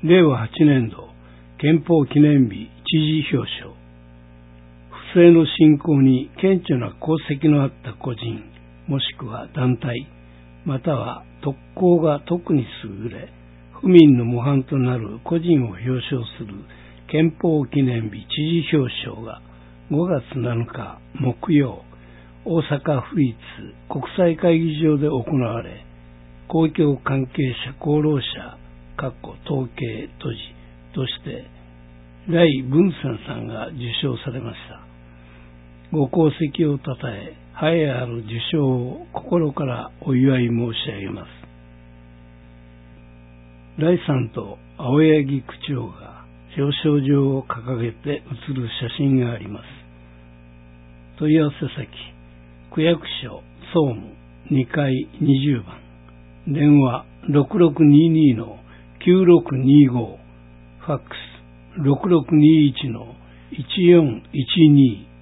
令和8年度憲法記念日知事表彰。不正の進行に顕著な功績のあった個人、もしくは団体、または特攻が特に優れ、府民の模範となる個人を表彰する憲法記念日知事表彰が5月7日木曜、大阪府立国際会議場で行われ、公共関係者功労者統計閉じとして来文山さんが受賞されました。ご功績をたたえ、栄えある受賞を心からお祝い申し上げます。来さんと青柳区長が表彰状を掲げて写る写真があります。問い合わせ先、区役所総務2階20番、電話6622-9625、ファックス6621-1412